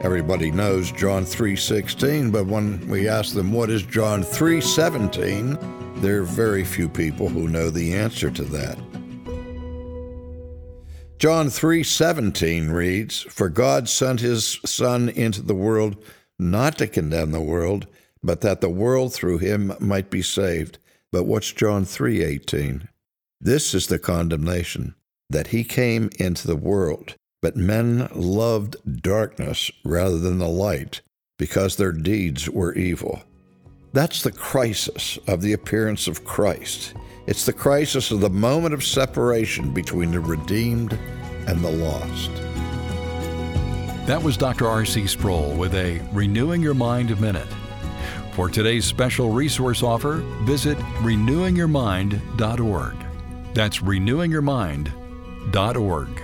Everybody knows John 3:16, but when we ask them what is John 3:17, there are very few people who know the answer to that. John 3:17 reads, "For God sent his Son into the world not to condemn the world, but that the world through him might be saved." But what's John 3:18? "This is the condemnation, that he came into the world, but men loved darkness rather than the light, because their deeds were evil." That's the crisis of the appearance of Christ. It's the crisis of the moment of separation between the redeemed and the lost. That was Dr. R.C. Sproul with a Renewing Your Mind Minute. For today's special resource offer, visit renewingyourmind.org. That's renewingyourmind.org.